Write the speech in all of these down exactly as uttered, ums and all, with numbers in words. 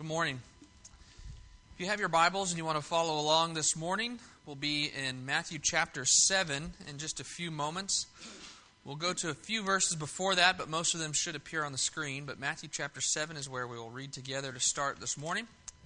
Good morning. If you have your Bibles and you want to follow along this morning, we'll be in Matthew chapter seven in just a few moments. We'll go to a few verses before that, but most of them should appear on the screen. But Matthew chapter seven is where we will read together to start this morning.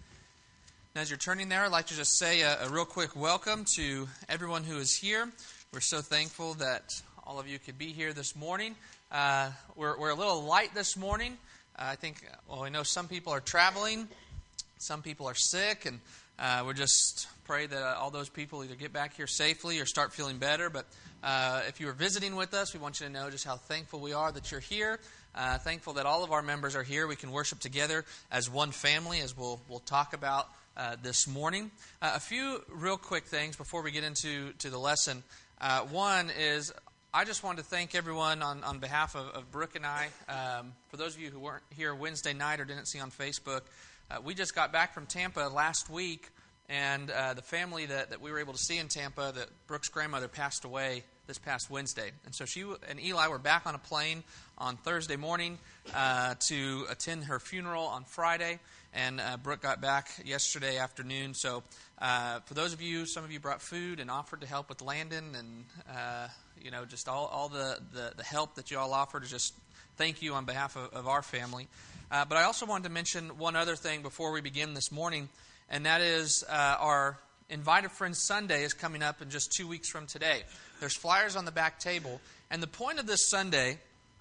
And as you're turning there, I'd like to just say a, a real quick welcome to everyone who is here. We're so thankful that all of you could be here this morning. Uh, we're, we're a little light this morning. Uh, I think, well, I know some people are traveling, some people are sick, and uh, we just pray that uh, all those people either get back here safely or start feeling better. But uh, if you are visiting with us, we want you to know just how thankful we are that you're here. Uh, thankful that all of our members are here. We can worship together as one family, as we'll we'll talk about uh, this morning. Uh, a few real quick things before we get into to the lesson. Uh, one is, I just wanted to thank everyone on, on behalf of, of Brooke and I. Um, for those of you who weren't here Wednesday night or didn't see on Facebook, uh, we just got back from Tampa last week, and uh, the family that, that we were able to see in Tampa, that Brooke's grandmother passed away this past Wednesday. And so she and Eli were back on a plane on Thursday morning uh, to attend her funeral on Friday, and uh, Brooke got back yesterday afternoon. So uh, for those of you, some of you brought food and offered to help with Landon and uh, you know, just all, all the, the, the help that you all offer, to just thank you on behalf of, of our family. Uh, but I also wanted to mention one other thing before we begin this morning, and that is uh, our Invited Friends Sunday is coming up in just two weeks from today. There's flyers on the back table, and the point of this Sunday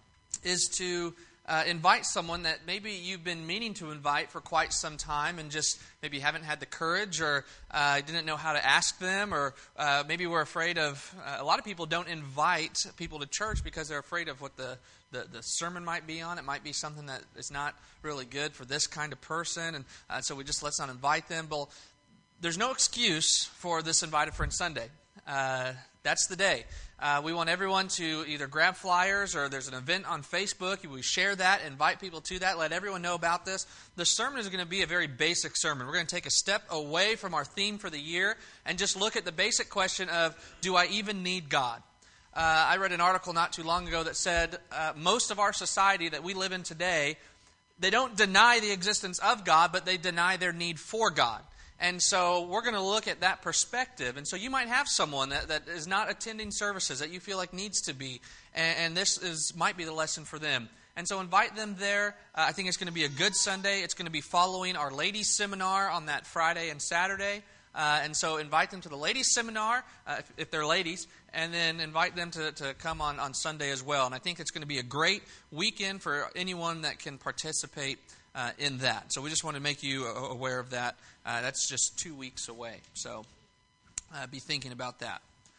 is to Uh, invite someone that maybe you've been meaning to invite for quite some time and just maybe haven't had the courage, or uh, didn't know how to ask them, or uh, maybe we're afraid of, uh, a lot of people don't invite people to church because they're afraid of what the, the, the sermon might be on. It might be something that is not really good for this kind of person, and uh, so we just let's not invite them. But there's no excuse for this Invited Friends Sunday. Uh, that's the day. Uh, we want everyone to either grab flyers, or there's an event on Facebook. We share that, invite people to that, let everyone know about this. The sermon is going to be a very basic sermon. We're going to take a step away from our theme for the year and just look at the basic question of, do I even need God? Uh, I read an article not too long ago that said uh, most of our society that we live in today, they don't deny the existence of God, but they deny their need for God. And so we're going to look at that perspective. And so you might have someone that, that is not attending services that you feel like needs to be. And, and this is might be the lesson for them. And so invite them there. Uh, I think it's going to be a good Sunday. It's going to be following our ladies' seminar on that Friday and Saturday. Uh, and so invite them to the ladies' seminar, uh, if, if they're ladies, and then invite them to, to come on, on Sunday as well. And I think it's going to be a great weekend for anyone that can participate Uh, in that. So we just want to make you aware of that. Uh, that's just two weeks away. So uh, be thinking about that.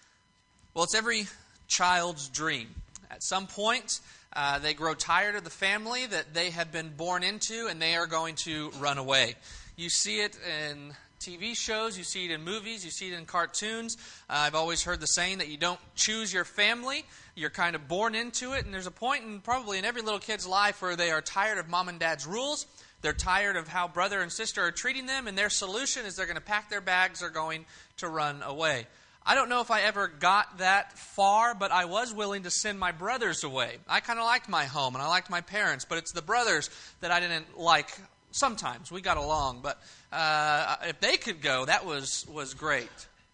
Well, it's every child's dream. At some point, uh, they grow tired of the family that they have been born into, and they are going to run away. You see it in T V shows, you see it in movies, you see it in cartoons. Uh, I've always heard the saying that you don't choose your family, you're kind of born into it. And there's a point in probably in every little kid's life where they are tired of mom and dad's rules. They're tired of how brother and sister are treating them, and their solution is they're going to pack their bags, they're going to run away. I don't know if I ever got that far, but I was willing to send my brothers away. I kind of liked my home, and I liked my parents, but it's the brothers that I didn't like. Sometimes we got along, but uh, if they could go, that was, was great.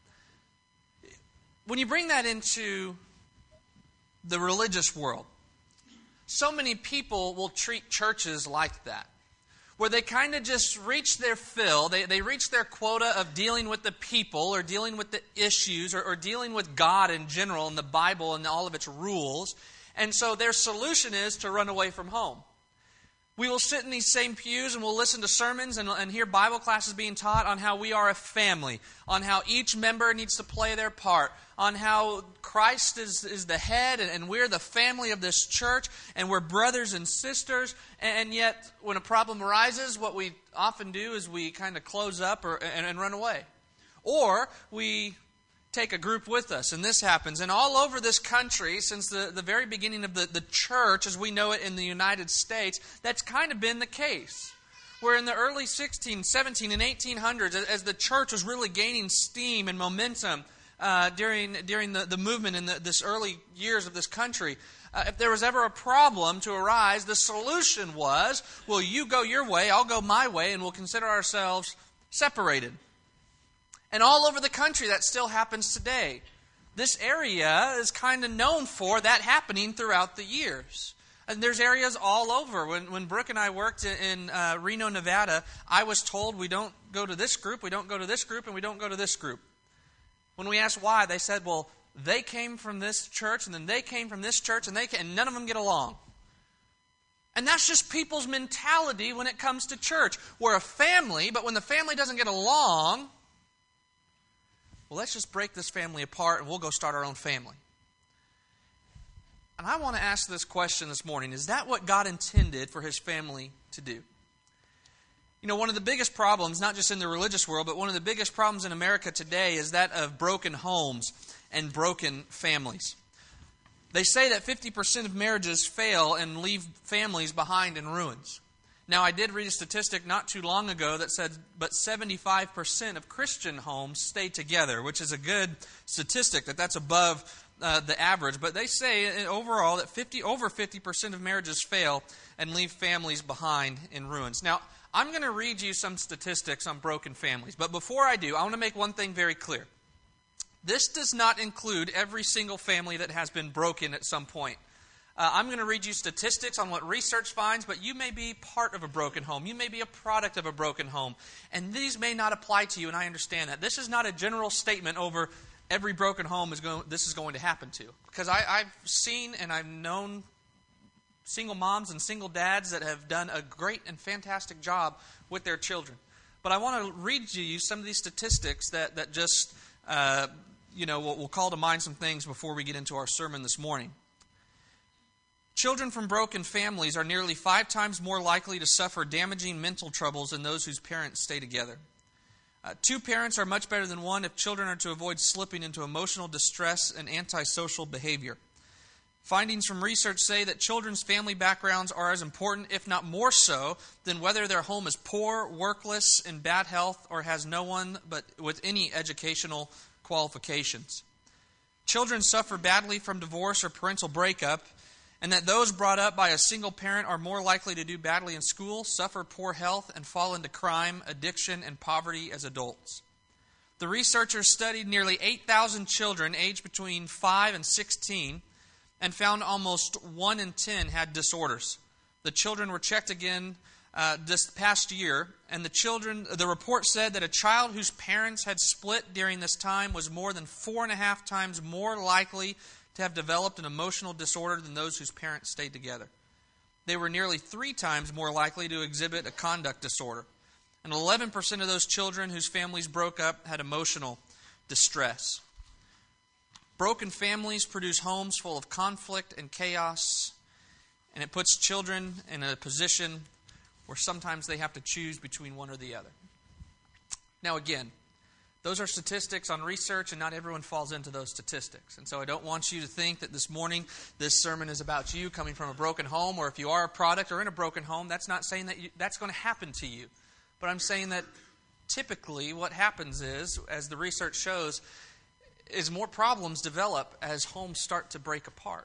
When you bring that into the religious world, so many people will treat churches like that, where they kind of just reach their fill, they, they reach their quota of dealing with the people, or dealing with the issues, or, or dealing with God in general, and the Bible and all of its rules, and so their solution is to run away from home. We will sit in these same pews and we'll listen to sermons and, and hear Bible classes being taught on how we are a family, on how each member needs to play their part, on how Christ is, is the head and, and we're the family of this church and we're brothers and sisters. And, and yet, when a problem arises, what we often do is we kind of close up or, and, and run away. Or we take a group with us, and this happens. And all over this country, since the, the very beginning of the, the church, as we know it in the United States, that's kind of been the case. Where in the early sixteen, seventeen, and eighteen hundreds, as the church was really gaining steam and momentum uh, during during the, the movement in the, this early years of this country, Uh, if there was ever a problem to arise, the solution was, well, you go your way, I'll go my way, and we'll consider ourselves separated. And all over the country, that still happens today. This area is kind of known for that happening throughout the years. And there's areas all over. When when Brooke and I worked in, in uh, Reno, Nevada, I was told we don't go to this group, we don't go to this group, and we don't go to this group. When we asked why, they said, well, they came from this church, and then they came from this church, and they came, and none of them get along. And that's just people's mentality when it comes to church. We're a family, but when the family doesn't get along, well, let's just break this family apart, and we'll go start our own family. And I want to ask this question this morning. Is that what God intended for His family to do? You know, one of the biggest problems, not just in the religious world, but one of the biggest problems in America today is that of broken homes and broken families. They say that fifty percent of marriages fail and leave families behind in ruins. Now, I did read a statistic not too long ago that said, but seventy-five percent of Christian homes stay together, which is a good statistic, that that's above uh, the average. But they say overall that fifty over fifty percent of marriages fail and leave families behind in ruins. Now, I'm going to read you some statistics on broken families. But before I do, I want to make one thing very clear. This does not include every single family that has been broken at some point. Uh, I'm going to read you statistics on what research finds, but you may be part of a broken home. You may be a product of a broken home. And these may not apply to you, and I understand that. This is not a general statement over every broken home is going, this is going to happen to. Because I, I've seen and I've known single moms and single dads that have done a great and fantastic job with their children. But I want to read to you some of these statistics that, that just, uh, you know, will, will call to mind some things before we get into our sermon this morning. Children from broken families are nearly five times more likely to suffer damaging mental troubles than those whose parents stay together. Uh, two parents are much better than one if children are to avoid slipping into emotional distress and antisocial behavior. Findings from research say that children's family backgrounds are as important, if not more so, than whether their home is poor, workless, in bad health, or has no one but with any educational qualifications. Children suffer badly from divorce or parental breakup, and that those brought up by a single parent are more likely to do badly in school, suffer poor health, and fall into crime, addiction, and poverty as adults. The researchers studied nearly eight thousand children aged between five and sixteen and found almost one in ten had disorders. The children were checked again uh, this past year, and the children. The report said that a child whose parents had split during this time was more than four and a half times more likely to have developed an emotional disorder than those whose parents stayed together. They were nearly three times more likely to exhibit a conduct disorder. And eleven percent of those children whose families broke up had emotional distress. Broken families produce homes full of conflict and chaos, and it puts children in a position where sometimes they have to choose between one or the other. Now again, those are statistics on research, and not everyone falls into those statistics. And so I don't want you to think that this morning this sermon is about you coming from a broken home, or if you are a product or in a broken home, that's not saying that you, that's going to happen to you. But I'm saying that typically what happens is, as the research shows, is more problems develop as homes start to break apart.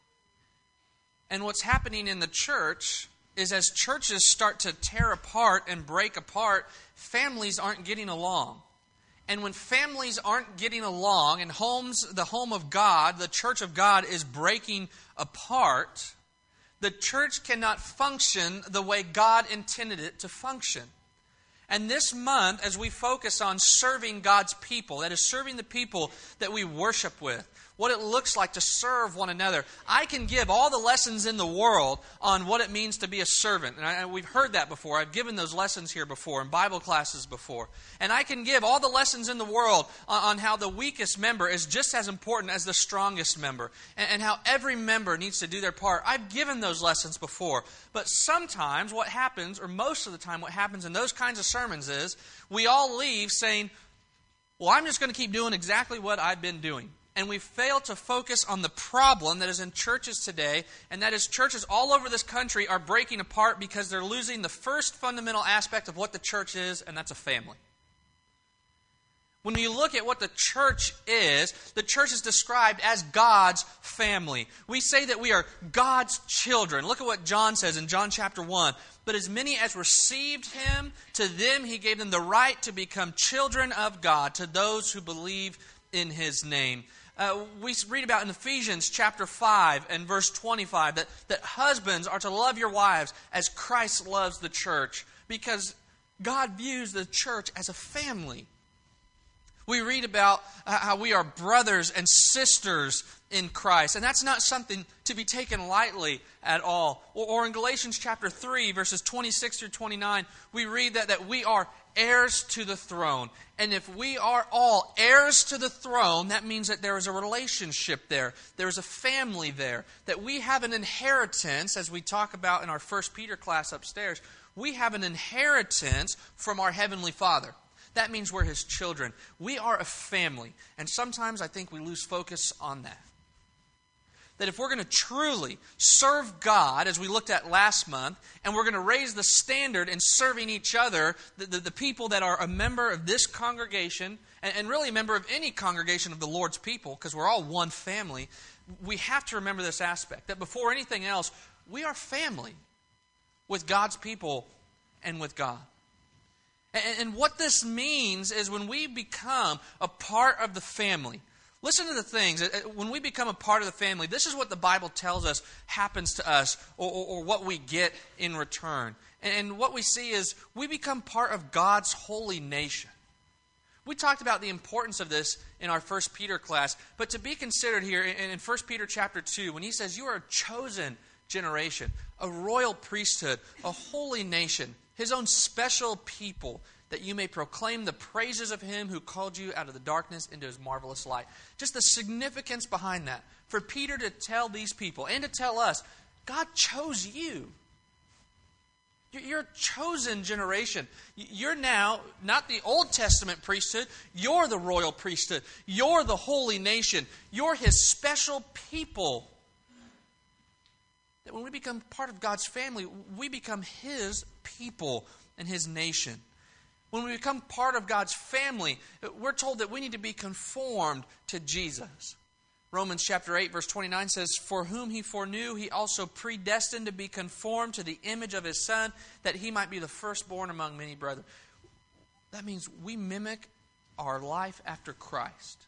And what's happening in the church is as churches start to tear apart and break apart, families aren't getting along. And when families aren't getting along and homes, the home of God, the church of God is breaking apart, the church cannot function the way God intended it to function. And this month, as we focus on serving God's people, that is serving the people that we worship with, what it looks like to serve one another. I can give all the lessons in the world on what it means to be a servant. And I, we've heard that before. I've given those lessons here before in Bible classes before. And I can give all the lessons in the world on, on how the weakest member is just as important as the strongest member. And, and how every member needs to do their part. I've given those lessons before. But sometimes what happens, or most of the time what happens in those kinds of sermons is, we all leave saying, well, I'm just going to keep doing exactly what I've been doing. And we fail to focus on the problem that is in churches today, and that is churches all over this country are breaking apart because they're losing the first fundamental aspect of what the church is, and that's a family. When you look at what the church is, the church is described as God's family. We say that we are God's children. Look at what John says in John chapter one. But as many as received Him, to them He gave them the right to become children of God, to those who believe in His name. Uh, we read about in Ephesians chapter five and verse twenty-five that, that husbands are to love your wives as Christ loves the church, because God views the church as a family. We read about how we are brothers and sisters in Christ. And that's not something to be taken lightly at all. Or, or in Galatians chapter three, verses twenty-six through twenty-nine, we read that, that we are heirs to the throne. And if we are all heirs to the throne, that means that there is a relationship there. There is a family there. That we have an inheritance, as we talk about in our First Peter class upstairs. We have an inheritance from our Heavenly Father. That means we're His children. We are a family. And sometimes I think we lose focus on that. That if we're going to truly serve God, as we looked at last month, and we're going to raise the standard in serving each other, the, the, the people that are a member of this congregation, and, and really a member of any congregation of the Lord's people, because we're all one family, we have to remember this aspect. That before anything else, we are family with God's people and with God. And what this means is when we become a part of the family, listen to the things. When we become a part of the family, this is what the Bible tells us happens to us, or, or, or what we get in return. And what we see is we become part of God's holy nation. We talked about the importance of this in our First Peter class, but to be considered here in First Peter chapter two, when he says you are a chosen generation, a royal priesthood, a holy nation, His own special people, that you may proclaim the praises of Him who called you out of the darkness into His marvelous light. Just the significance behind that. For Peter to tell these people and to tell us, God chose you. You're a chosen generation. You're now not the Old Testament priesthood. You're the royal priesthood. You're the holy nation. You're His special people. That when we become part of God's family, we become His people and His nation. When we become part of God's family, we're told that we need to be conformed to Jesus. Romans chapter eight, verse twenty-nine says, "For whom He foreknew, He also predestined to be conformed to the image of His Son, that He might be the firstborn among many brethren." That means we mimic our life after Christ.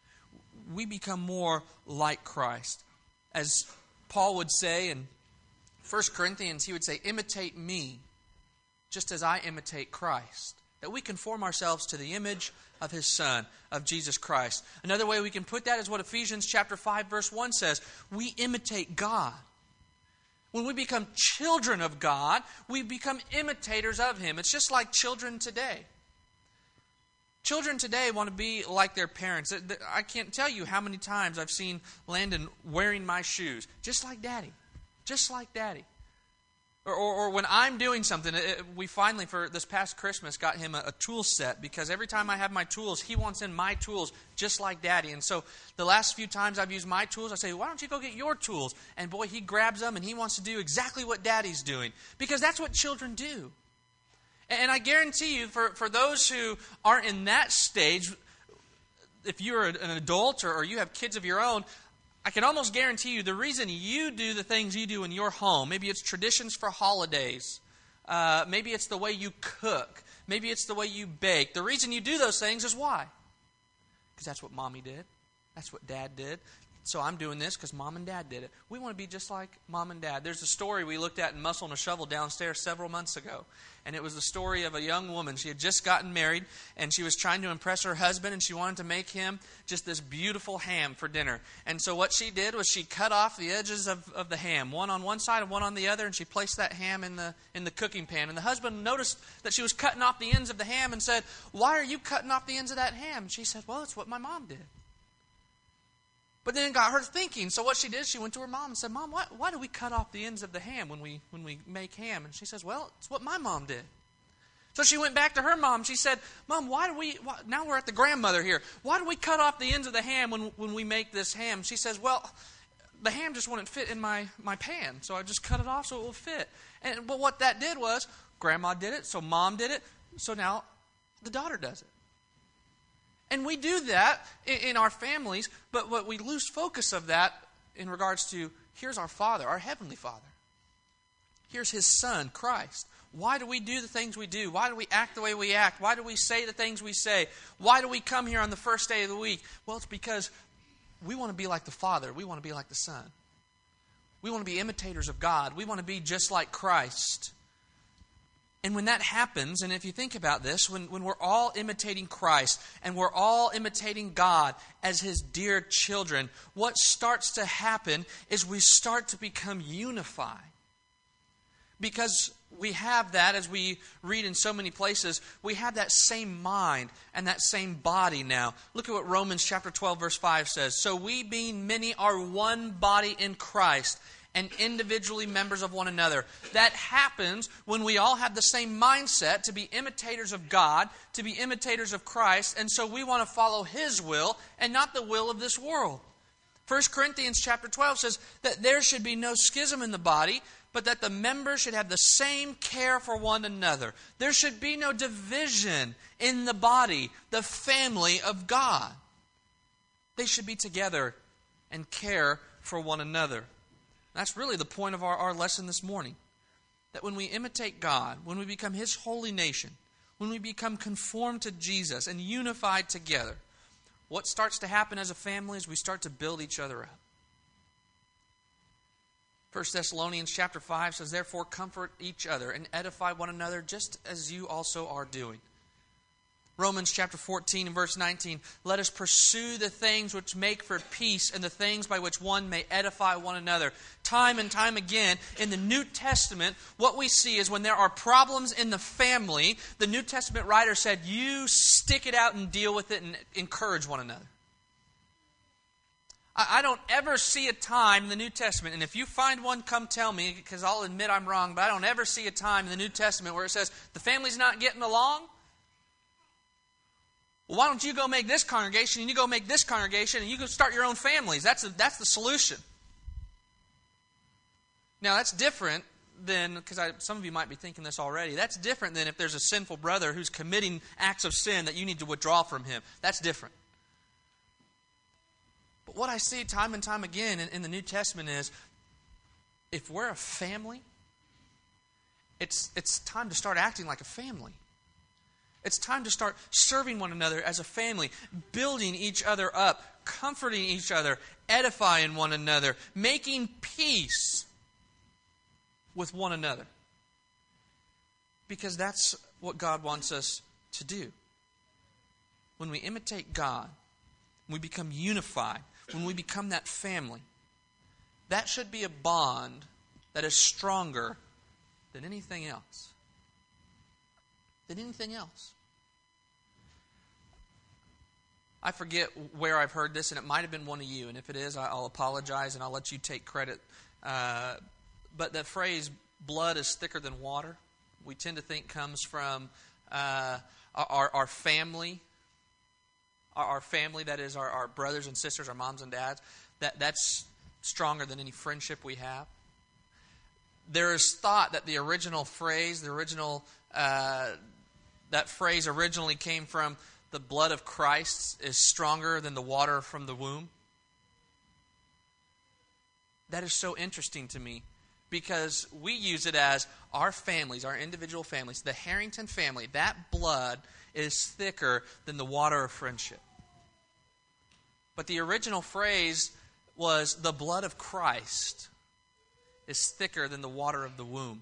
We become more like Christ. As Paul would say in First Corinthians, he would say, "Imitate me, just as I imitate Christ." That we conform ourselves to the image of His Son, of Jesus Christ. Another way we can put that is what Ephesians chapter five, verse one says. We imitate God. When we become children of God, we become imitators of Him. It's just like children today. Children today want to be like their parents. I can't tell you how many times I've seen Landon wearing my shoes, just like Daddy. Just like Daddy. Or, or, or when I'm doing something, it, we finally, for this past Christmas, got him a, a tool set, because every time I have my tools, he wants in my tools just like Daddy. And so the last few times I've used my tools, I say, "Why don't you go get your tools?" And boy, he grabs them and he wants to do exactly what Daddy's doing, because that's what children do. And, and I guarantee you, for, for those who aren't in that stage, if you're an adult or, or you have kids of your own, I can almost guarantee you the reason you do the things you do in your home, maybe it's traditions for holidays, uh, maybe it's the way you cook, maybe it's the way you bake. The reason you do those things is why? Because that's what Mommy did. That's what Dad did. So I'm doing this because Mom and Dad did it. We want to be just like Mom and Dad. There's a story we looked at in Muscle and a Shovel downstairs several months ago. And it was the story of a young woman. She had just gotten married, and she was trying to impress her husband, and she wanted to make him just this beautiful ham for dinner. And so what she did was she cut off the edges of, of the ham, one on one side and one on the other, and she placed that ham in the in the cooking pan. And the husband noticed that she was cutting off the ends of the ham and said, "Why are you cutting off the ends of that ham?" And she said, "Well, it's what my mom did." But then it got her thinking. So what she did, she went to her mom and said, "Mom, why, why do we cut off the ends of the ham when we when we make ham?" And she says, "Well, it's what my mom did." So she went back to her mom. She said, "Mom, why do we, why, now we're at the grandmother here. Why do we cut off the ends of the ham when, when we make this ham?" She says, "Well, the ham just wouldn't fit in my, my pan, so I just cut it off so it will fit." And but what that did was, Grandma did it, so Mom did it, so now the daughter does it. And we do that in our families, but what we lose focus of that in regards to, here's our Father, our Heavenly Father. Here's His Son, Christ. Why do we do the things we do? Why do we act the way we act? Why do we say the things we say? Why do we come here on the first day of the week? Well, it's because we want to be like the Father. We want to be like the Son. We want to be imitators of God. We want to be just like Christ. And when that happens, and if you think about this, when, when we're all imitating Christ and we're all imitating God as His dear children, what starts to happen is we start to become unified. Because we have that, as we read in so many places, we have that same mind and that same body now. Look at what Romans chapter twelve verse five says. So we being many are one body in Christ and individually members of one another. That happens when we all have the same mindset to be imitators of God, to be imitators of Christ, and so we want to follow His will and not the will of this world. First Corinthians chapter twelve says that there should be no schism in the body, but that the members should have the same care for one another. There should be no division in the body, the family of God. They should be together and care for one another. That's really the point of our, our lesson this morning. That when we imitate God, when we become His holy nation, when we become conformed to Jesus and unified together, what starts to happen as a family is we start to build each other up. First Thessalonians chapter five says, therefore comfort each other and edify one another just as you also are doing. Romans chapter fourteen and verse nineteen, let us pursue the things which make for peace and the things by which one may edify one another. Time and time again in the New Testament, what we see is when there are problems in the family, the New Testament writer said, you stick it out and deal with it and encourage one another. I don't ever see a time in the New Testament, and if you find one, come tell me, because I'll admit I'm wrong, but I don't ever see a time in the New Testament where it says, the family's not getting along. Well, why don't you go make this congregation, and you go make this congregation, and you go start your own families. That's, a, that's the solution. Now, that's different than, because some of you might be thinking this already, that's different than if there's a sinful brother who's committing acts of sin that you need to withdraw from him. That's different. But what I see time and time again in, in the New Testament is, if we're a family, it's, it's time to start acting like a family. It's time to start serving one another as a family, building each other up, comforting each other, edifying one another, making peace with one another. Because that's what God wants us to do. When we imitate God, we become unified, when we become that family, that should be a bond that is stronger than anything else. Than anything else. I forget where I've heard this, and it might have been one of you, and if it is, I'll apologize and I'll let you take credit. Uh, but that phrase, blood is thicker than water, we tend to think comes from uh, our, our family, our, our family, that is our, our brothers and sisters, our moms and dads. That, that's stronger than any friendship we have. There is thought that the original phrase, the original, uh, that phrase originally came from the blood of Christ is stronger than the water from the womb. That is so interesting to me because we use it as our families, our individual families. The Harrington family, that blood is thicker than the water of friendship. But the original phrase was the blood of Christ is thicker than the water of the womb.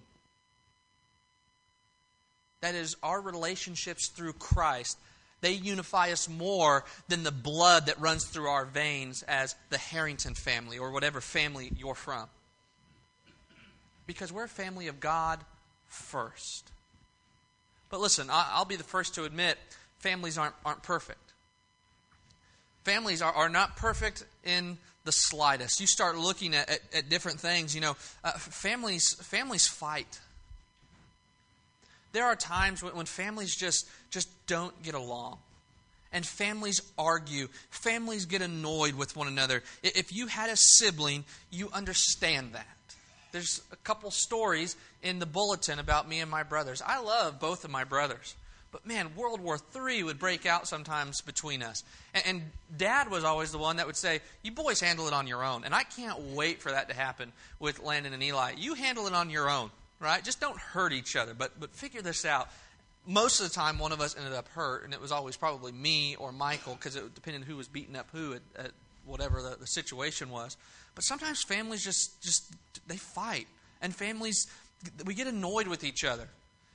That is, our relationships through Christ, they unify us more than the blood that runs through our veins as the Harrington family or whatever family you're from. Because we're a family of God first. But listen, I'll be the first to admit, families aren't, aren't perfect. Families are, are not perfect in the slightest. You start looking at, at, at different things, you know, uh, families, families fight. There are times when, when families just, just don't get along. And families argue. Families get annoyed with one another. If you had a sibling, you understand that. There's a couple stories in the bulletin about me and my brothers. I love both of my brothers. But man, World War Three would break out sometimes between us. And, and Dad was always the one that would say, you boys handle it on your own. And I can't wait for that to happen with Landon and Eli. You handle it on your own, right? Just don't hurt each other, but but figure this out. Most of the time, one of us ended up hurt, and it was always probably me or Michael, because it depended who was beating up who at, at whatever the, the situation was. But sometimes families just, just, they fight. And families, we get annoyed with each other.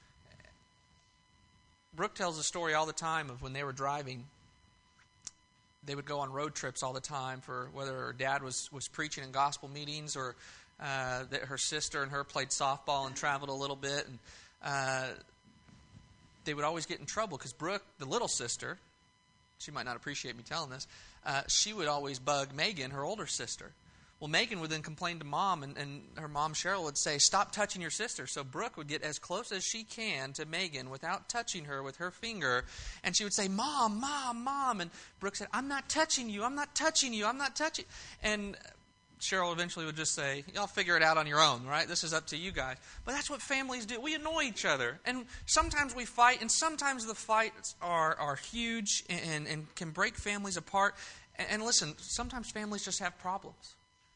Brooke tells a story all the time of when they were driving. They would go on road trips all the time for whether her dad was, was preaching in gospel meetings or uh, that her sister and her played softball and traveled a little bit. And uh, they would always get in trouble because Brooke, the little sister, she might not appreciate me telling this, uh, she would always bug Megan, her older sister. Well, Megan would then complain to Mom, and, and her mom, Cheryl, would say, stop touching your sister. So Brooke would get as close as she can to Megan without touching her with her finger. And she would say, Mom, Mom, Mom. And Brooke said, I'm not touching you. I'm not touching you. I'm not touching. And Cheryl eventually would just say, y'all figure it out on your own, right? This is up to you guys. But that's what families do. We annoy each other. And sometimes we fight, and sometimes the fights are, are huge and, and can break families apart. And, and listen, sometimes families just have problems.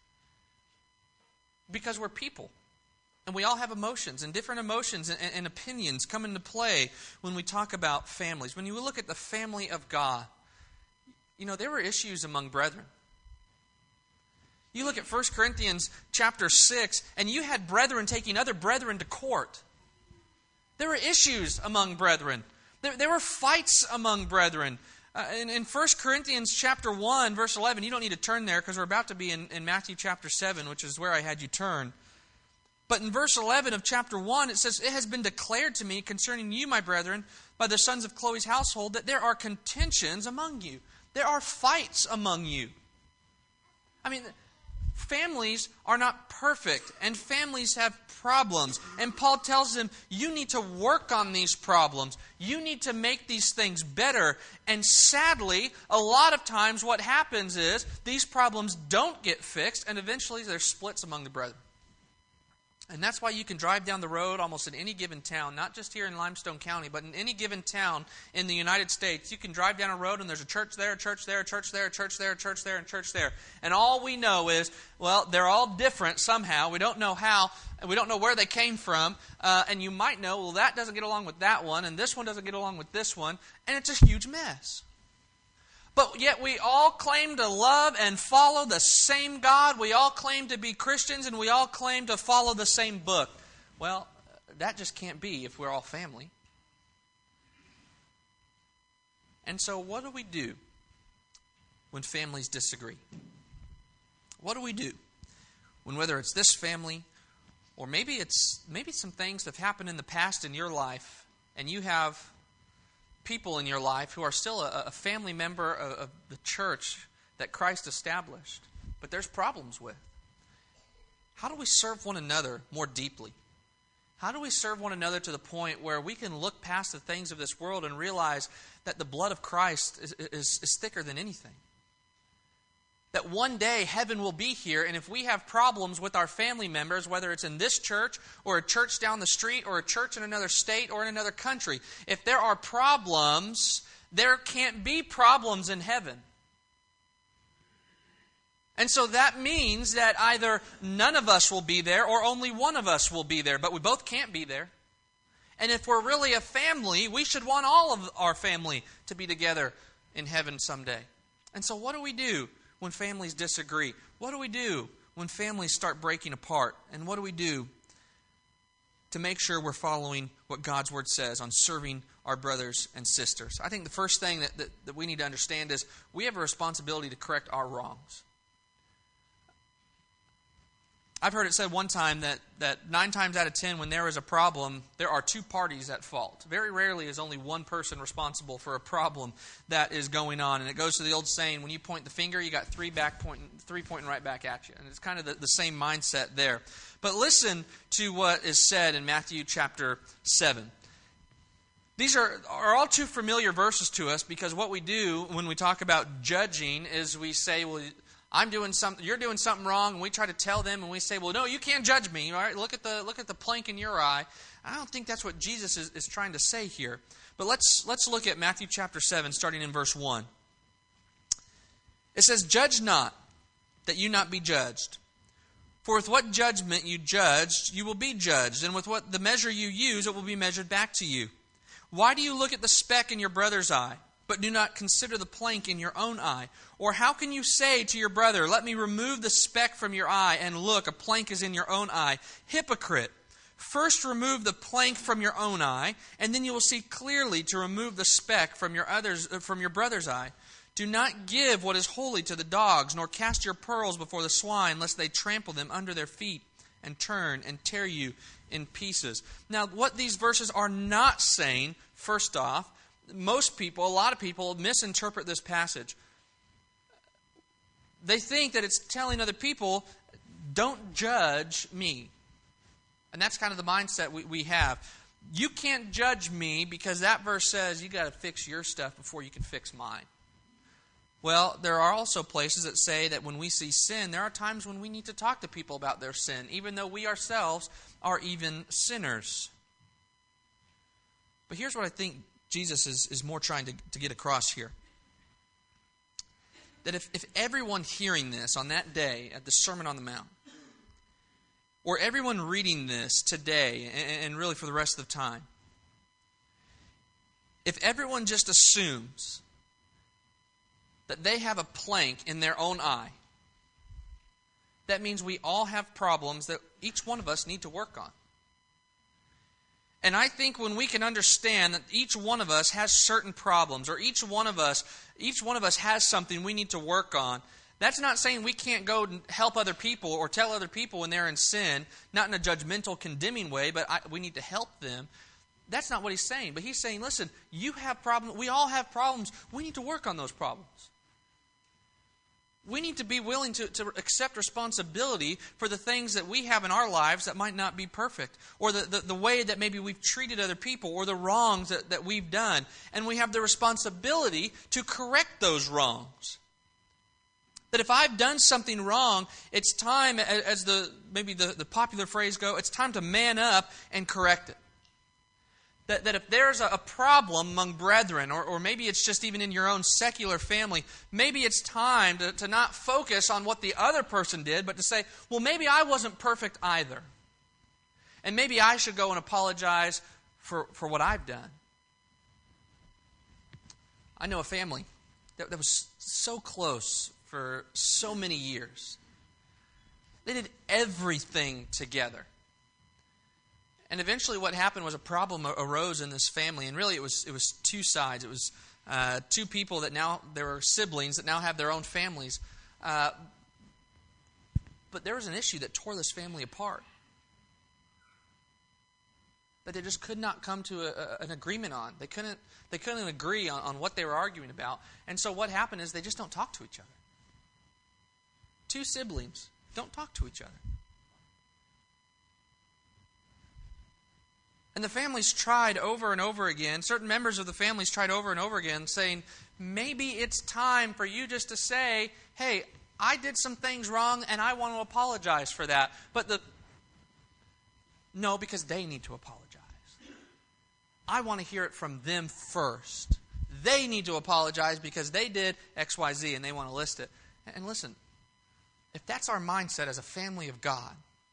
Because we're people. And we all have emotions, and different emotions and, and opinions come into play when we talk about families. When you look at the family of God, you know, there were issues among brethren. You look at First Corinthians chapter six, and you had brethren taking other brethren to court. There were issues among brethren. There, there were fights among brethren. Uh, in, in First Corinthians chapter one, verse eleven, you don't need to turn there because we're about to be in, in Matthew chapter seven, which is where I had you turn. But in verse eleven of chapter one, it says, it has been declared to me concerning you, my brethren, by the sons of Chloe's household, that there are contentions among you. There are fights among you. I mean, families are not perfect, and families have problems. And Paul tells them, you need to work on these problems. You need to make these things better. And sadly, a lot of times what happens is these problems don't get fixed, and eventually there's splits among the brethren. And that's why you can drive down the road almost in any given town, not just here in Limestone County, but in any given town in the United States. You can drive down a road and there's a church there, a church there, a church there, a church there, a church there, and church there. And all we know is, well, they're all different somehow. We don't know how, and we don't know where they came from. Uh, and you might know, well, that doesn't get along with that one, and this one doesn't get along with this one. And it's a huge mess. But yet we all claim to love and follow the same God. We all claim to be Christians, and we all claim to follow the same book. Well, that just can't be if we're all family. And so what do we do when families disagree? What do we do when, whether it's this family, or maybe it's maybe some things that have happened in the past in your life, and you have people in your life who are still a, a family member of, of the church that Christ established, but there's problems with. How do we serve one another more deeply? How do we serve one another to the point where we can look past the things of this world and realize that the blood of Christ is, is, is thicker than anything? That one day heaven will be here, and if we have problems with our family members, whether it's in this church or a church down the street or a church in another state or in another country, if there are problems, there can't be problems in heaven. And so that means that either none of us will be there or only one of us will be there, but we both can't be there. And if we're really a family, we should want all of our family to be together in heaven someday. And so what do we do when families disagree? What do we do when families start breaking apart? And what do we do to make sure we're following what God's Word says on serving our brothers and sisters? I think the first thing that, that, that we need to understand is we have a responsibility to correct our wrongs. I've heard it said one time that, that nine times out of ten, when there is a problem, there are two parties at fault. Very rarely is only one person responsible for a problem that is going on. And it goes to the old saying, when you point the finger, you got three back pointing, three pointing right back at you. And it's kind of the, the same mindset there. But listen to what is said in Matthew chapter seven. These are, are all too familiar verses to us, because what we do when we talk about judging is we say, well, I'm doing something, you're doing something wrong, and we try to tell them, and we say, well, no, you can't judge me, all right? Look at the look at the plank in your eye. I don't think that's what Jesus is, is trying to say here. But let's let's look at Matthew chapter seven, starting in verse one. It says, "Judge not, that you not be judged. For with what judgment you judge, you will be judged, and with what the measure you use, it will be measured back to you. Why do you look at the speck in your brother's eye, but do not consider the plank in your own eye? Or how can you say to your brother, 'Let me remove the speck from your eye,' and look, a plank is in your own eye? Hypocrite! First remove the plank from your own eye, and then you will see clearly to remove the speck from your others from your brother's eye. Do not give what is holy to the dogs, nor cast your pearls before the swine, lest they trample them under their feet and turn and tear you in pieces." Now, what these verses are not saying, first off, most people, a lot of people, misinterpret this passage. They think that it's telling other people, don't judge me. And that's kind of the mindset we, we have. You can't judge me because that verse says you got to fix your stuff before you can fix mine. Well, there are also places that say that when we see sin, there are times when we need to talk to people about their sin, even though we ourselves are even sinners. But here's what I think Jesus is, is more trying to, to get across here. That if, if everyone hearing this on that day at the Sermon on the Mount, or everyone reading this today, and, and really for the rest of the time, if everyone just assumes that they have a plank in their own eye, that means we all have problems that each one of us need to work on. And I think when we can understand that each one of us has certain problems, or each one of us, each one of us has something we need to work on, that's not saying we can't go and help other people or tell other people when they're in sin, not in a judgmental, condemning way, but I, we need to help them. That's not what he's saying. But he's saying, listen, you have problems. We all have problems. We need to work on those problems. We need to be willing to, to accept responsibility for the things that we have in our lives that might not be perfect, or the, the, the way that maybe we've treated other people, or the wrongs that, that we've done. And we have the responsibility to correct those wrongs. That if I've done something wrong, it's time, as the maybe the, the popular phrase go, it's time to man up and correct it. That, that if there's a, a problem among brethren, or, or maybe it's just even in your own secular family, maybe it's time to, to not focus on what the other person did, but to say, well, maybe I wasn't perfect either. And maybe I should go and apologize for, for what I've done. I know a family that, that was so close for so many years. They did everything together. And eventually what happened was a problem arose in this family. And really it was it was two sides. It was uh, two people that now, they were siblings that now have their own families. Uh, but there was an issue that tore this family apart. That they just could not come to a, a, an agreement on. They couldn't they couldn't agree on, on what they were arguing about. And so what happened is they just don't talk to each other. Two siblings don't talk to each other. And the families tried over and over again, certain members of the families tried over and over again, saying, maybe it's time for you just to say, hey, I did some things wrong and I want to apologize for that. But the no, because they need to apologize. I want to hear it from them first. They need to apologize because they did X, Y, Z, and they want to list it. And listen, if that's our mindset as a family of God,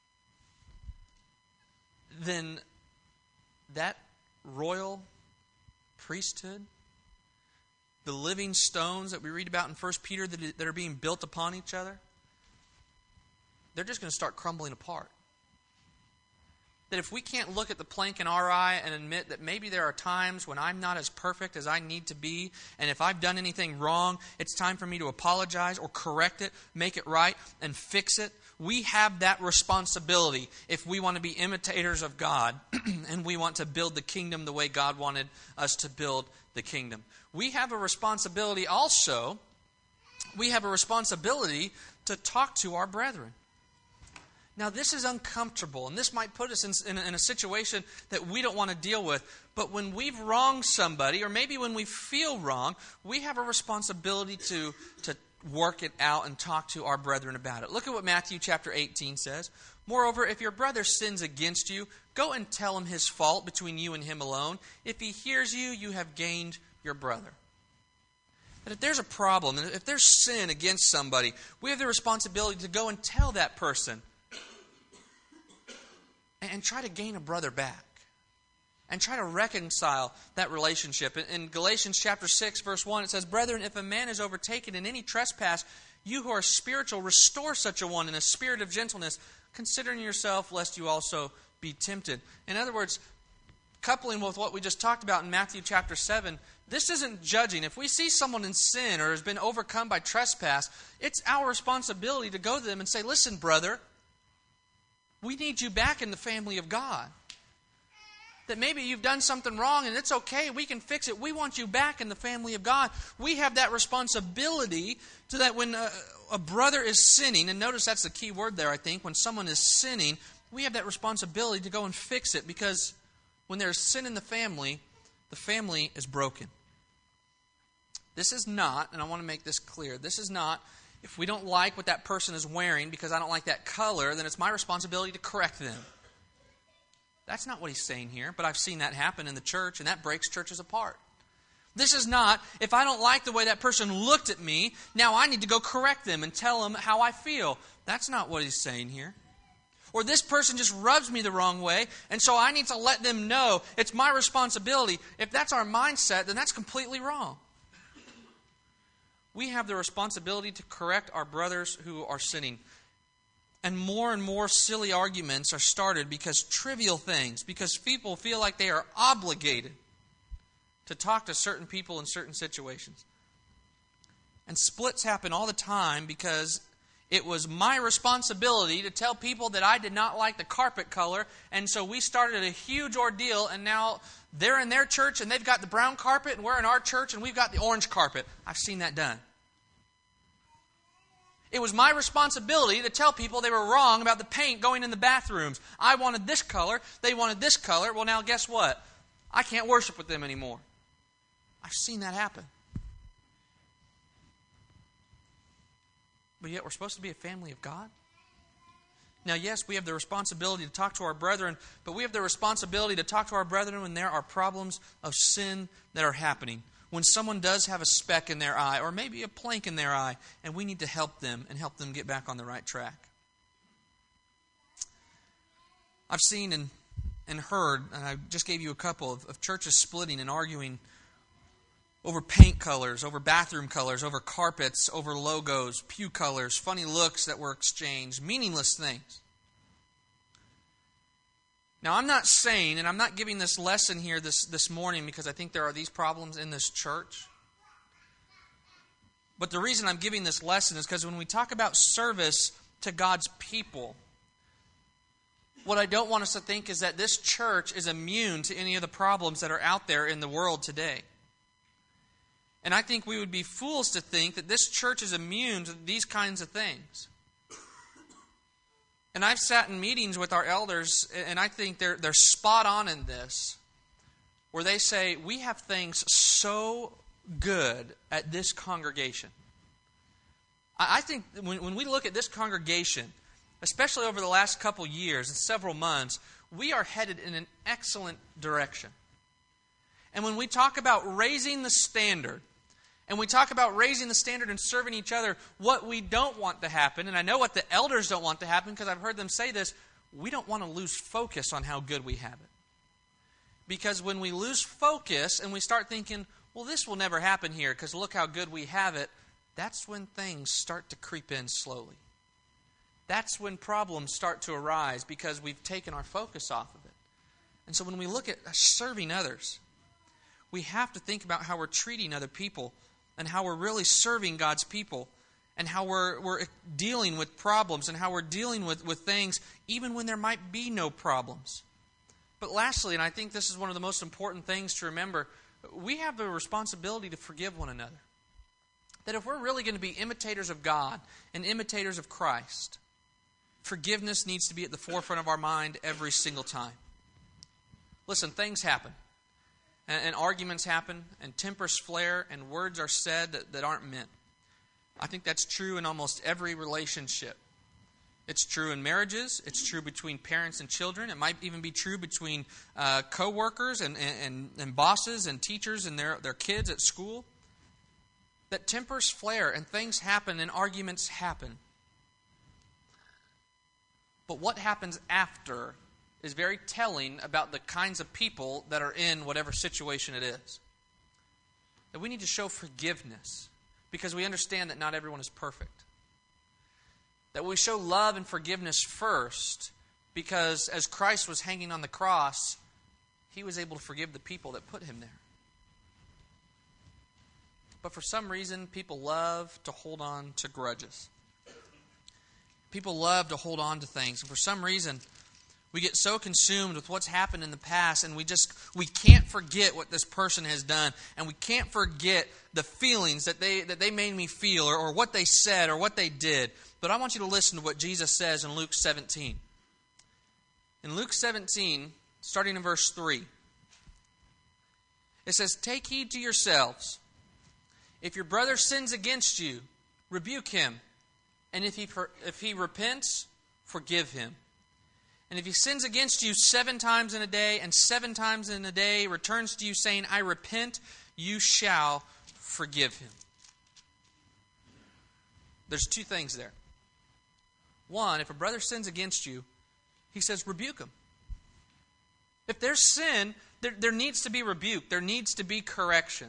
then that royal priesthood, the living stones that we read about in First Peter that, that are being built upon each other, they're just going to start crumbling apart. That if we can't look at the plank in our eye and admit that maybe there are times when I'm not as perfect as I need to be, and if I've done anything wrong, it's time for me to apologize or correct it, make it right, and fix it. We have that responsibility if we want to be imitators of God and we want to build the kingdom the way God wanted us to build the kingdom. We have a responsibility also, we have a responsibility to talk to our brethren. Now, this is uncomfortable, and this might put us in, in, in a situation that we don't want to deal with. But when we've wronged somebody, or maybe when we feel wrong, we have a responsibility to, to work it out and talk to our brethren about it. Look at what Matthew chapter eighteen says. Moreover, if your brother sins against you, go and tell him his fault between you and him alone. If he hears you, you have gained your brother. But if there's a problem, and if there's sin against somebody, we have the responsibility to go and tell that person and try to gain a brother back. And try to reconcile that relationship. In Galatians chapter six, verse one, it says, Brethren, if a man is overtaken in any trespass, you who are spiritual, restore such a one in a spirit of gentleness, considering yourself, lest you also be tempted. In other words, coupling with what we just talked about in Matthew chapter seven, this isn't judging. If we see someone in sin or has been overcome by trespass, it's our responsibility to go to them and say, listen, brother, we need you back in the family of God. That maybe you've done something wrong and it's okay, we can fix it. We want you back in the family of God. We have that responsibility so that when a, a brother is sinning, and notice that's the key word there, I think, when someone is sinning, we have that responsibility to go and fix it, because when there's sin in the family, the family is broken. This is not, and I want to make this clear, this is not, if we don't like what that person is wearing because I don't like that color, then it's my responsibility to correct them. That's not what he's saying here, but I've seen that happen in the church, and that breaks churches apart. This is not, if I don't like the way that person looked at me, now I need to go correct them and tell them how I feel. That's not what he's saying here. Or this person just rubs me the wrong way, and so I need to let them know it's my responsibility. If that's our mindset, then that's completely wrong. We have the responsibility to correct our brothers who are sinning. And more and more silly arguments are started because trivial things, because people feel like they are obligated to talk to certain people in certain situations. And splits happen all the time because it was my responsibility to tell people that I did not like the carpet color, and so we started a huge ordeal, and now they're in their church and they've got the brown carpet, and we're in our church and we've got the orange carpet. I've seen that done. It was my responsibility to tell people they were wrong about the paint going in the bathrooms. I wanted this color. They wanted this color. Well, now guess what? I can't worship with them anymore. I've seen that happen. But yet we're supposed to be a family of God? Now, yes, we have the responsibility to talk to our brethren, but we have the responsibility to talk to our brethren when there are problems of sin that are happening. When someone does have a speck in their eye, or maybe a plank in their eye, and we need to help them and help them get back on the right track. I've seen and, and heard, and I just gave you a couple of, of churches splitting and arguing over paint colors, over bathroom colors, over carpets, over logos, pew colors, funny looks that were exchanged, meaningless things. Now, I'm not saying, and I'm not giving this lesson here this, this morning because I think there are these problems in this church. But the reason I'm giving this lesson is because when we talk about service to God's people, what I don't want us to think is that this church is immune to any of the problems that are out there in the world today. And I think we would be fools to think that this church is immune to these kinds of things. And I've sat in meetings with our elders, and I think they're they're spot on in this, where they say, we have things so good at this congregation. I think when, when we look at this congregation, especially over the last couple years and several months, we are headed in an excellent direction. And when we talk about raising the standard, and we talk about raising the standard and serving each other, what we don't want to happen, and I know what the elders don't want to happen because I've heard them say this, we don't want to lose focus on how good we have it. Because when we lose focus and we start thinking, well, this will never happen here because look how good we have it, that's when things start to creep in slowly. That's when problems start to arise because we've taken our focus off of it. And so when we look at serving others, we have to think about how we're treating other people and how we're really serving God's people and how we're, we're dealing with problems and how we're dealing with, with things even when there might be no problems. But lastly, and I think this is one of the most important things to remember, we have the responsibility to forgive one another. That if we're really going to be imitators of God and imitators of Christ, forgiveness needs to be at the forefront of our mind every single time. Listen, things happen. And, and arguments happen, and tempers flare, and words are said that, that aren't meant. I think that's true in almost every relationship. It's true in marriages. It's true between parents and children. It might even be true between uh, co-workers and, and, and bosses and teachers and their, their kids at school. That tempers flare and things happen and arguments happen. But what happens after is very telling about the kinds of people that are in whatever situation it is. That we need to show forgiveness because we understand that not everyone is perfect. That we show love and forgiveness first because as Christ was hanging on the cross, He was able to forgive the people that put Him there. But for some reason, people love to hold on to grudges. People love to hold on to things. And for some reason, we get so consumed with what's happened in the past and we just, we can't forget what this person has done. And we can't forget the feelings that they that they made me feel or, or what they said or what they did. But I want you to listen to what Jesus says in Luke seventeen. In Luke seventeen, starting in verse three, it says, "Take heed to yourselves. If your brother sins against you, rebuke him. And if he if he repents, forgive him. And if he sins against you seven times in a day, and seven times in a day returns to you saying, I repent, you shall forgive him." There's two things there. One, if a brother sins against you, he says, rebuke him. If there's sin, there, there needs to be rebuke. There needs to be correction.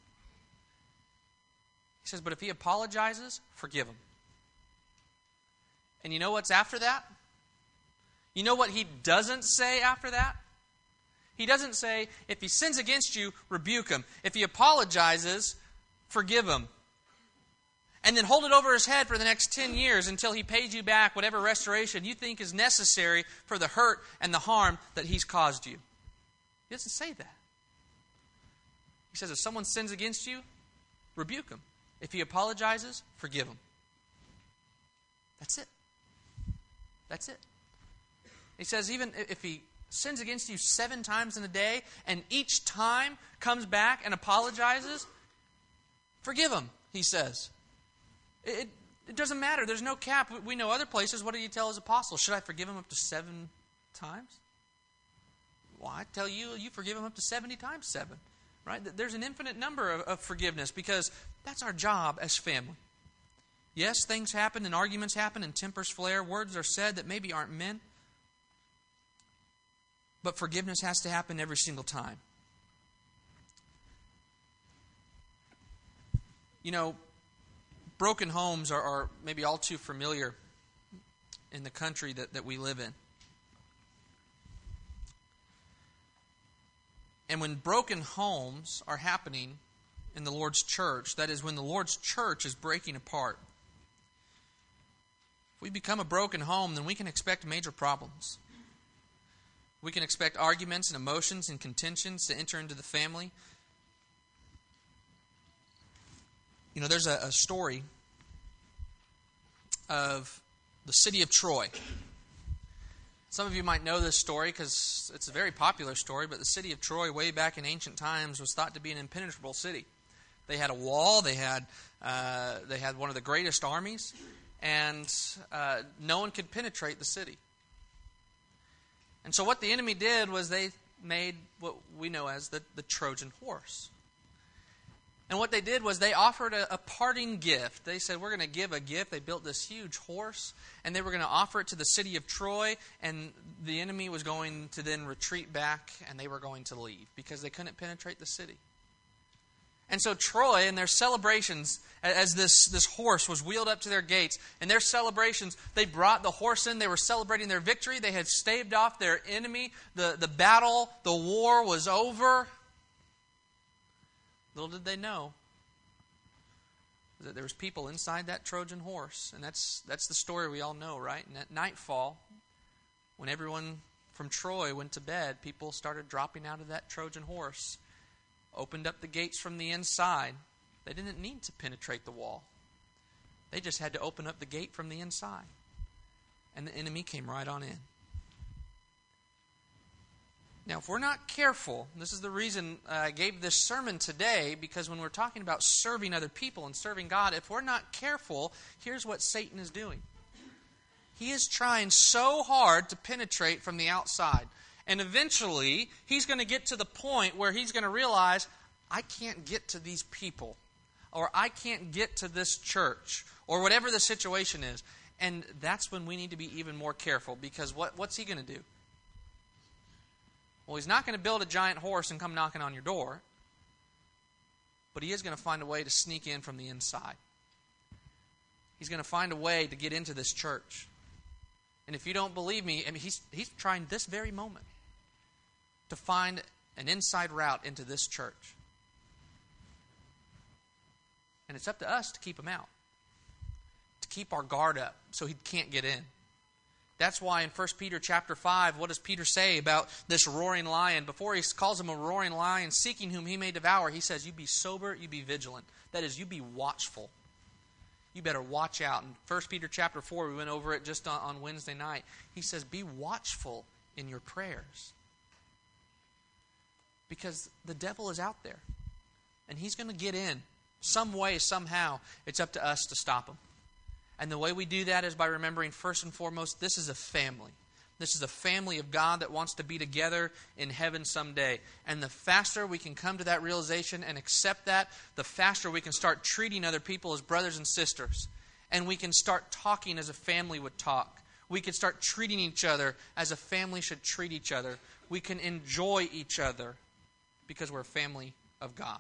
He says, but if he apologizes, forgive him. And you know what's after that? You know what he doesn't say after that? He doesn't say, if he sins against you, rebuke him. If he apologizes, forgive him. And then hold it over his head for the next ten years until he pays you back whatever restoration you think is necessary for the hurt and the harm that he's caused you. He doesn't say that. He says, if someone sins against you, rebuke him. If he apologizes, forgive him. That's it. That's it. He says, even if he sins against you seven times in a day, and each time comes back and apologizes, forgive him, he says. It, it doesn't matter. There's no cap. We know other places. What did he tell his apostles? Should I forgive him up to seven times? Well, I tell you, you forgive him up to seventy times seven. Right? There's an infinite number of, of forgiveness because that's our job as family. Yes, things happen and arguments happen and tempers flare. Words are said that maybe aren't meant. But forgiveness has to happen every single time. You know, broken homes are, are maybe all too familiar in the country that, that we live in. And when broken homes are happening in the Lord's church, that is when the Lord's church is breaking apart, if we become a broken home, then we can expect major problems. We can expect arguments and emotions and contentions to enter into the family. You know, there's a, a story of the city of Troy. Some of you might know this story because it's a very popular story, but the city of Troy way back in ancient times was thought to be an impenetrable city. They had a wall, they had uh, they had one of the greatest armies, and uh, no one could penetrate the city. And so what the enemy did was they made what we know as the, the Trojan horse. And what they did was they offered a, a parting gift. They said, we're going to give a gift. They built this huge horse, and they were going to offer it to the city of Troy, and the enemy was going to then retreat back, and they were going to leave because they couldn't penetrate the city. And so Troy, in their celebrations, as this, this horse was wheeled up to their gates, in their celebrations, they brought the horse in. They were celebrating their victory. They had staved off their enemy. The, the battle, the war was over. Little did they know that there was people inside that Trojan horse. And that's that's the story we all know, right? And at nightfall, when everyone from Troy went to bed, people started dropping out of that Trojan horse, opened up the gates from the inside. They didn't need to penetrate the wall. They just had to open up the gate from the inside. And the enemy came right on in. Now, if we're not careful, this is the reason I gave this sermon today, because when we're talking about serving other people and serving God, if we're not careful, here's what Satan is doing. He is trying so hard to penetrate from the outside. And eventually, he's going to get to the point where he's going to realize, I can't get to these people, or I can't get to this church, or whatever the situation is. And that's when we need to be even more careful, because what, what's he going to do? Well, he's not going to build a giant horse and come knocking on your door, but he is going to find a way to sneak in from the inside. He's going to find a way to get into this church. And if you don't believe me, I mean, he's, he's trying this very moment to find an inside route into this church. And it's up to us to keep him out, to keep our guard up so he can't get in. That's why in First Peter chapter five, what does Peter say about this roaring lion? Before he calls him a roaring lion, seeking whom he may devour, he says, you be sober, you be vigilant. That is, you be watchful. You better watch out. In First Peter chapter four, we went over it just on, on Wednesday night. He says, be watchful in your prayers. Because the devil is out there. And he's going to get in. Some way, somehow, it's up to us to stop him. And the way we do that is by remembering, first and foremost, this is a family. This is a family of God that wants to be together in heaven someday. And the faster we can come to that realization and accept that, the faster we can start treating other people as brothers and sisters. And we can start talking as a family would talk. We can start treating each other as a family should treat each other. We can enjoy each other because we're a family of God.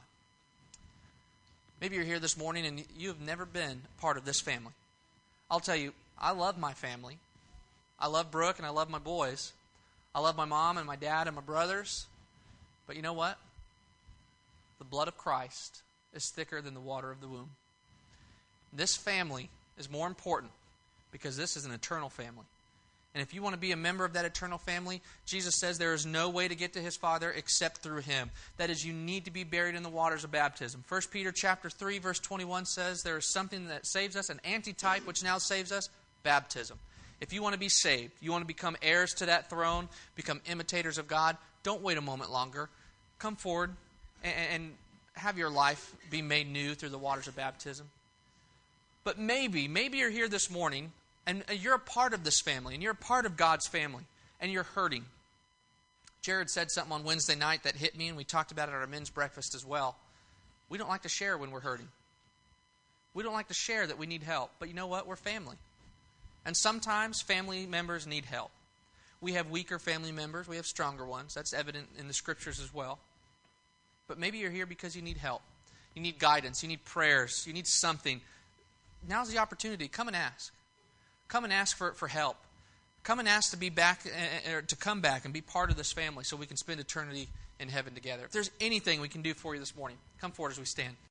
Maybe you're here this morning and you have never been part of this family. I'll tell you, I love my family. I love Brooke and I love my boys. I love my mom and my dad and my brothers. But you know what? The blood of Christ is thicker than the water of the womb. This family is more important because this is an eternal family. And if you want to be a member of that eternal family, Jesus says there is no way to get to his Father except through him. That is, you need to be buried in the waters of baptism. First Peter chapter three, verse twenty-one says there is something that saves us, an antitype which now saves us, baptism. If you want to be saved, you want to become heirs to that throne, become imitators of God, don't wait a moment longer. Come forward and, and have your life be made new through the waters of baptism. But maybe, maybe you're here this morning and you're a part of this family, and you're a part of God's family, and you're hurting. Jared said something on Wednesday night that hit me, and we talked about it at our men's breakfast as well. We don't like to share when we're hurting. We don't like to share that we need help. But you know what? We're family. And sometimes family members need help. We have weaker family members. We have stronger ones. That's evident in the Scriptures as well. But maybe you're here because you need help. You need guidance. You need prayers. You need something. Now's the opportunity. Come and ask. Come and ask for, for help. Come and ask to be back, uh, to come back and be part of this family so we can spend eternity in heaven together. If there's anything we can do for you this morning, come forward as we stand.